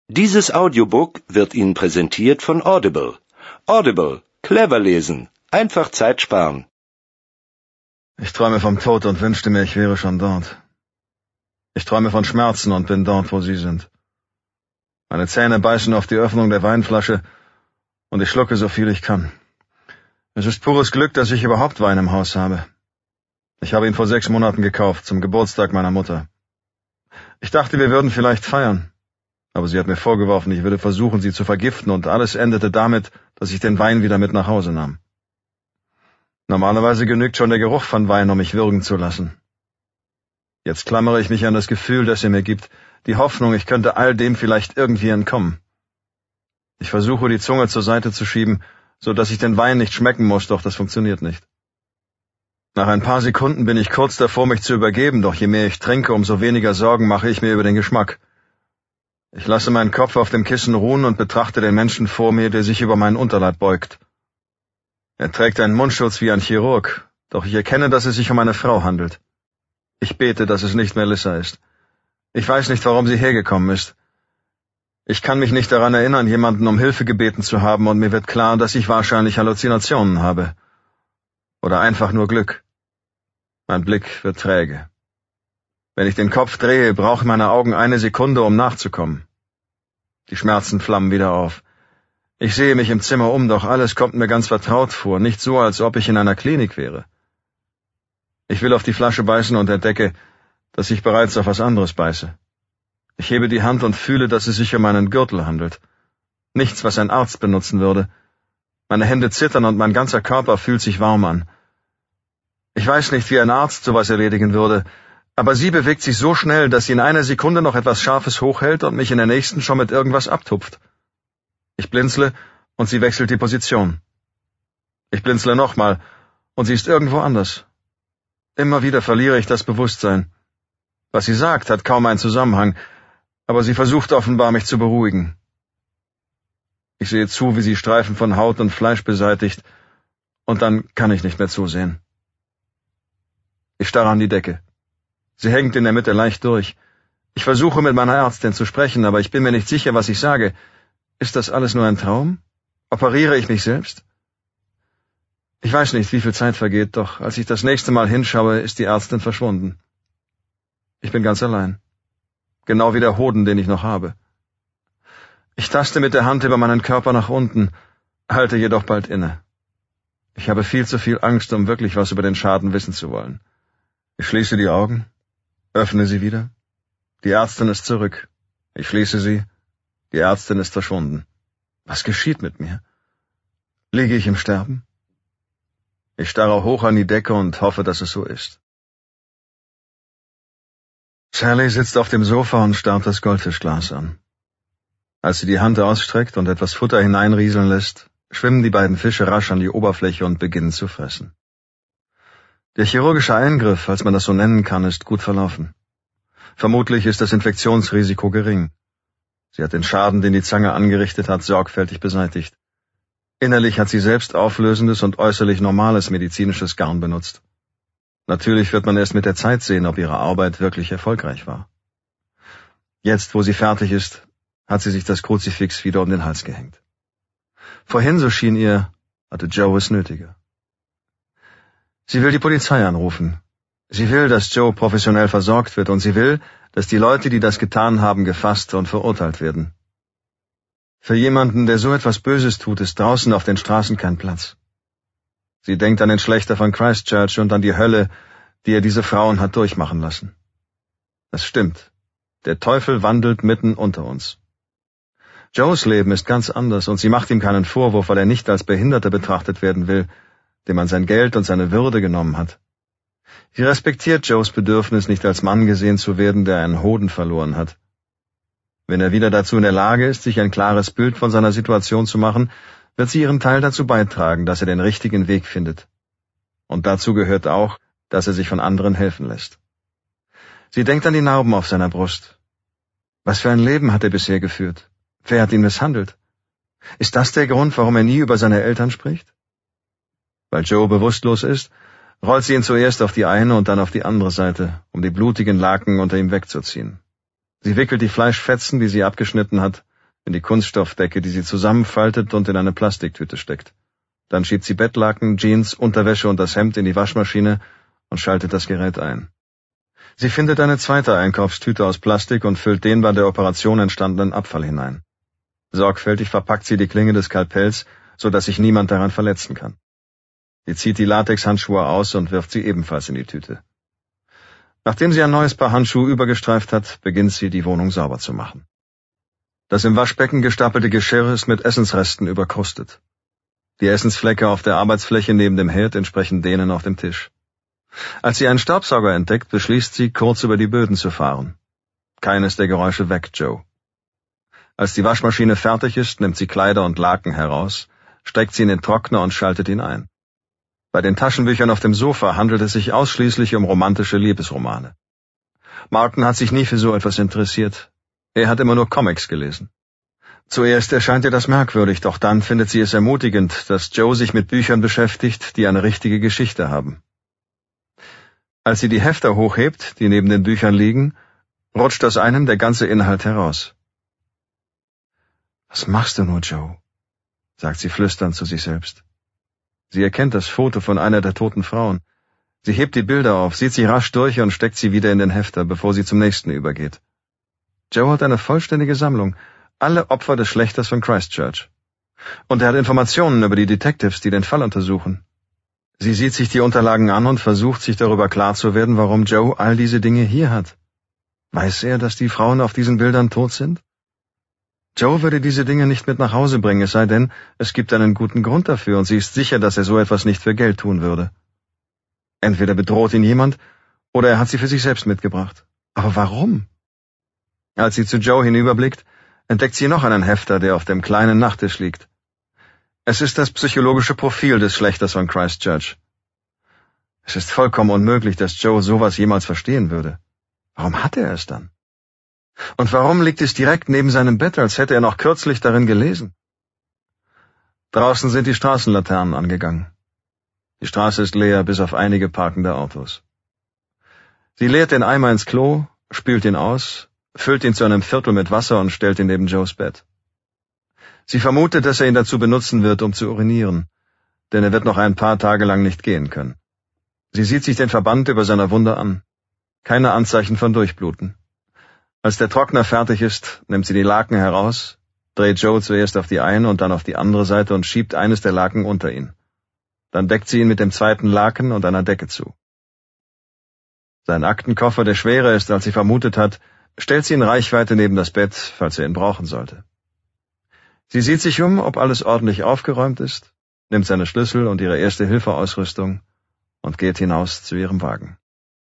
Dieses Audiobook wird Ihnen präsentiert von Audible. Audible, clever lesen, einfach Zeit sparen. Ich träume vom Tod und wünschte mir, ich wäre schon dort. Ich träume von Schmerzen und bin dort, wo sie sind. Meine Zähne beißen auf die Öffnung der Weinflasche und ich schlucke so viel ich kann. Es ist pures Glück, dass ich überhaupt Wein im Haus habe. Ich habe ihn vor 6 Monaten gekauft, zum Geburtstag meiner Mutter. Ich dachte, wir würden vielleicht feiern, aber sie hat mir vorgeworfen, ich würde versuchen, sie zu vergiften, und alles endete damit, dass ich den Wein wieder mit nach Hause nahm. Normalerweise genügt schon der Geruch von Wein, um mich würgen zu lassen. Jetzt klammere ich mich an das Gefühl, das er mir gibt, die Hoffnung, ich könnte all dem vielleicht irgendwie entkommen. Ich versuche, die Zunge zur Seite zu schieben, so dass ich den Wein nicht schmecken muss, doch das funktioniert nicht. Nach ein paar Sekunden bin ich kurz davor, mich zu übergeben, doch je mehr ich trinke, umso weniger Sorgen mache ich mir über den Geschmack. Ich lasse meinen Kopf auf dem Kissen ruhen und betrachte den Menschen vor mir, der sich über meinen Unterleib beugt. Er trägt einen Mundschutz wie ein Chirurg, doch ich erkenne, dass es sich um eine Frau handelt. Ich bete, dass es nicht Melissa ist. Ich weiß nicht, warum sie hergekommen ist. Ich kann mich nicht daran erinnern, jemanden um Hilfe gebeten zu haben, und mir wird klar, dass ich wahrscheinlich Halluzinationen habe. Oder einfach nur Glück. Mein Blick wird träge. Wenn ich den Kopf drehe, brauchen meine Augen 1 Sekunde, um nachzukommen. Die Schmerzen flammen wieder auf. Ich sehe mich im Zimmer um, doch alles kommt mir ganz vertraut vor, nicht so, als ob ich in einer Klinik wäre. Ich will auf die Flasche beißen und entdecke, dass ich bereits auf was anderes beiße. Ich hebe die Hand und fühle, dass es sich um einen Gürtel handelt. Nichts, was ein Arzt benutzen würde. Meine Hände zittern und mein ganzer Körper fühlt sich warm an. Ich weiß nicht, wie ein Arzt sowas erledigen würde, aber sie bewegt sich so schnell, dass sie in 1 Sekunde noch etwas Scharfes hochhält und mich in der nächsten schon mit irgendwas abtupft. Ich blinzle und sie wechselt die Position. Ich blinzle nochmal und sie ist irgendwo anders. Immer wieder verliere ich das Bewusstsein. Was sie sagt, hat kaum einen Zusammenhang, aber sie versucht offenbar, mich zu beruhigen. Ich sehe zu, wie sie Streifen von Haut und Fleisch beseitigt, und dann kann ich nicht mehr zusehen. Ich starre an die Decke. Sie hängt in der Mitte leicht durch. Ich versuche, mit meiner Ärztin zu sprechen, aber ich bin mir nicht sicher, was ich sage. Ist das alles nur ein Traum? Operiere ich mich selbst? Ich weiß nicht, wie viel Zeit vergeht, doch als ich das nächste Mal hinschaue, ist die Ärztin verschwunden. Ich bin ganz allein. Genau wie der Hoden, den ich noch habe. Ich taste mit der Hand über meinen Körper nach unten, halte jedoch bald inne. Ich habe viel zu viel Angst, um wirklich was über den Schaden wissen zu wollen. Ich schließe die Augen, öffne sie wieder. Die Ärztin ist zurück. Ich schließe sie. Die Ärztin ist verschwunden. Was geschieht mit mir? Liege ich im Sterben? Ich starre hoch an die Decke und hoffe, dass es so ist. Sally sitzt auf dem Sofa und starrt das Goldfischglas an. Als sie die Hand ausstreckt und etwas Futter hineinrieseln lässt, schwimmen die beiden Fische rasch an die Oberfläche und beginnen zu fressen. Der chirurgische Eingriff, als man das so nennen kann, ist gut verlaufen. Vermutlich ist das Infektionsrisiko gering. Sie hat den Schaden, den die Zange angerichtet hat, sorgfältig beseitigt. Innerlich hat sie selbst auflösendes und äußerlich normales medizinisches Garn benutzt. Natürlich wird man erst mit der Zeit sehen, ob ihre Arbeit wirklich erfolgreich war. Jetzt, wo sie fertig ist, hat sie sich das Kruzifix wieder um den Hals gehängt. Vorhin, so schien ihr, hatte Joe es nötiger. Sie will die Polizei anrufen. Sie will, dass Joe professionell versorgt wird, und sie will, dass die Leute, die das getan haben, gefasst und verurteilt werden. Für jemanden, der so etwas Böses tut, ist draußen auf den Straßen kein Platz. Sie denkt an den Schlächter von Christchurch und an die Hölle, die er diese Frauen hat durchmachen lassen. Es stimmt. Der Teufel wandelt mitten unter uns. Joes Leben ist ganz anders, und sie macht ihm keinen Vorwurf, weil er nicht als Behinderter betrachtet werden will, dem man sein Geld und seine Würde genommen hat. Sie respektiert Joes Bedürfnis, nicht als Mann gesehen zu werden, der einen Hoden verloren hat. Wenn er wieder dazu in der Lage ist, sich ein klares Bild von seiner Situation zu machen, wird sie ihren Teil dazu beitragen, dass er den richtigen Weg findet. Und dazu gehört auch, dass er sich von anderen helfen lässt. Sie denkt an die Narben auf seiner Brust. Was für ein Leben hat er bisher geführt? Wer hat ihn misshandelt? Ist das der Grund, warum er nie über seine Eltern spricht? Weil Joe bewusstlos ist, rollt sie ihn zuerst auf die eine und dann auf die andere Seite, um die blutigen Laken unter ihm wegzuziehen. Sie wickelt die Fleischfetzen, die sie abgeschnitten hat, in die Kunststoffdecke, die sie zusammenfaltet und in eine Plastiktüte steckt. Dann schiebt sie Bettlaken, Jeans, Unterwäsche und das Hemd in die Waschmaschine und schaltet das Gerät ein. Sie findet eine zweite Einkaufstüte aus Plastik und füllt den bei der Operation entstandenen Abfall hinein. Sorgfältig verpackt sie die Klinge des Skalpells, so dass sich niemand daran verletzen kann. Sie zieht die Latexhandschuhe aus und wirft sie ebenfalls in die Tüte. Nachdem sie ein neues Paar Handschuhe übergestreift hat, beginnt sie, die Wohnung sauber zu machen. Das im Waschbecken gestapelte Geschirr ist mit Essensresten überkrustet. Die Essensflecke auf der Arbeitsfläche neben dem Herd entsprechen denen auf dem Tisch. Als sie einen Staubsauger entdeckt, beschließt sie, kurz über die Böden zu fahren. Keines der Geräusche weckt Joe. Als die Waschmaschine fertig ist, nimmt sie Kleider und Laken heraus, steckt sie in den Trockner und schaltet ihn ein. Bei den Taschenbüchern auf dem Sofa handelt es sich ausschließlich um romantische Liebesromane. Martin hat sich nie für so etwas interessiert. Er hat immer nur Comics gelesen. Zuerst erscheint ihr das merkwürdig, doch dann findet sie es ermutigend, dass Joe sich mit Büchern beschäftigt, die eine richtige Geschichte haben. Als sie die Hefter hochhebt, die neben den Büchern liegen, rutscht aus einem der ganze Inhalt heraus. »Was machst du nur, Joe?« sagt sie flüsternd zu sich selbst. Sie erkennt das Foto von einer der toten Frauen. Sie hebt die Bilder auf, sieht sie rasch durch und steckt sie wieder in den Hefter, bevor sie zum nächsten übergeht. Joe hat eine vollständige Sammlung, alle Opfer des Schlächters von Christchurch. Und er hat Informationen über die Detectives, die den Fall untersuchen. Sie sieht sich die Unterlagen an und versucht, sich darüber klar zu werden, warum Joe all diese Dinge hier hat. Weiß er, dass die Frauen auf diesen Bildern tot sind? Joe würde diese Dinge nicht mit nach Hause bringen, es sei denn, es gibt einen guten Grund dafür, und sie ist sicher, dass er so etwas nicht für Geld tun würde. Entweder bedroht ihn jemand, oder er hat sie für sich selbst mitgebracht. Aber warum? Als sie zu Joe hinüberblickt, entdeckt sie noch einen Hefter, der auf dem kleinen Nachttisch liegt. Es ist das psychologische Profil des Schlächters von Christchurch. Es ist vollkommen unmöglich, dass Joe sowas jemals verstehen würde. Warum hat er es dann? Und warum liegt es direkt neben seinem Bett, als hätte er noch kürzlich darin gelesen? Draußen sind die Straßenlaternen angegangen. Die Straße ist leer, bis auf einige parkende Autos. Sie leert den Eimer ins Klo, spült ihn aus, füllt ihn zu einem Viertel mit Wasser und stellt ihn neben Joes Bett. Sie vermutet, dass er ihn dazu benutzen wird, um zu urinieren, denn er wird noch ein paar Tage lang nicht gehen können. Sie sieht sich den Verband über seiner Wunde an. Keine Anzeichen von Durchbluten. Als der Trockner fertig ist, nimmt sie die Laken heraus, dreht Joe zuerst auf die eine und dann auf die andere Seite und schiebt eines der Laken unter ihn. Dann deckt sie ihn mit dem zweiten Laken und einer Decke zu. Sein Aktenkoffer, der schwerer ist, als sie vermutet hat, stellt sie in Reichweite neben das Bett, falls er ihn brauchen sollte. Sie sieht sich um, ob alles ordentlich aufgeräumt ist, nimmt seine Schlüssel und ihre Erste-Hilfe-Ausrüstung und geht hinaus zu ihrem Wagen.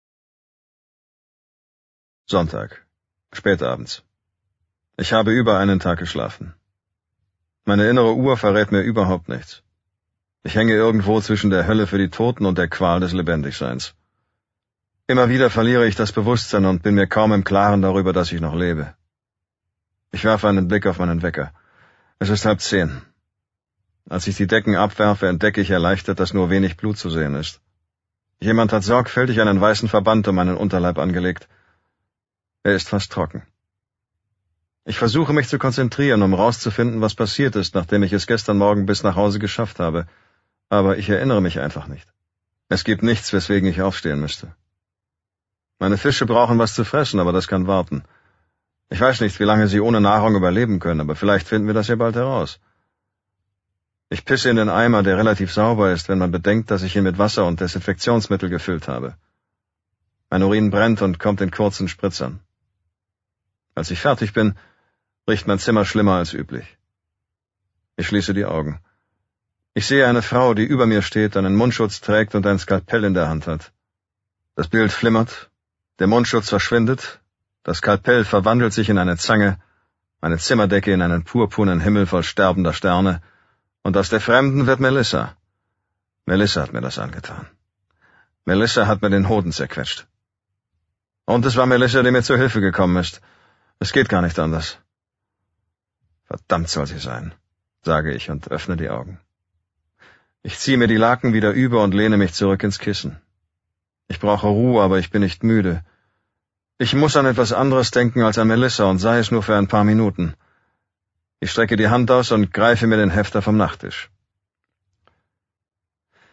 Sonntag. Spätabends. Ich habe über einen Tag geschlafen. Meine innere Uhr verrät mir überhaupt nichts. Ich hänge irgendwo zwischen der Hölle für die Toten und der Qual des Lebendigseins. Immer wieder verliere ich das Bewusstsein und bin mir kaum im Klaren darüber, dass ich noch lebe. Ich werfe einen Blick auf meinen Wecker. Es ist 9:30. Als ich die Decken abwerfe, entdecke ich erleichtert, dass nur wenig Blut zu sehen ist. Jemand hat sorgfältig einen weißen Verband um meinen Unterleib angelegt. Er ist fast trocken. Ich versuche mich zu konzentrieren, um rauszufinden, was passiert ist, nachdem ich es gestern Morgen bis nach Hause geschafft habe. Aber ich erinnere mich einfach nicht. Es gibt nichts, weswegen ich aufstehen müsste. Meine Fische brauchen was zu fressen, aber das kann warten. Ich weiß nicht, wie lange sie ohne Nahrung überleben können, aber vielleicht finden wir das ja bald heraus. Ich pisse in den Eimer, der relativ sauber ist, wenn man bedenkt, dass ich ihn mit Wasser und Desinfektionsmittel gefüllt habe. Mein Urin brennt und kommt in kurzen Spritzern. Als ich fertig bin, riecht mein Zimmer schlimmer als üblich. Ich schließe die Augen. Ich sehe eine Frau, die über mir steht, einen Mundschutz trägt und ein Skalpell in der Hand hat. Das Bild flimmert, der Mundschutz verschwindet, das Skalpell verwandelt sich in eine Zange, meine Zimmerdecke in einen purpurnen Himmel voll sterbender Sterne, und aus der Fremden wird Melissa. Melissa hat mir das angetan. Melissa hat mir den Hoden zerquetscht. Und es war Melissa, die mir zur Hilfe gekommen ist. Es geht gar nicht anders. Verdammt soll sie sein, sage ich und öffne die Augen. Ich ziehe mir die Laken wieder über und lehne mich zurück ins Kissen. Ich brauche Ruhe, aber ich bin nicht müde. Ich muss an etwas anderes denken als an Melissa und sei es nur für ein paar Minuten. Ich strecke die Hand aus und greife mir den Hefter vom Nachttisch.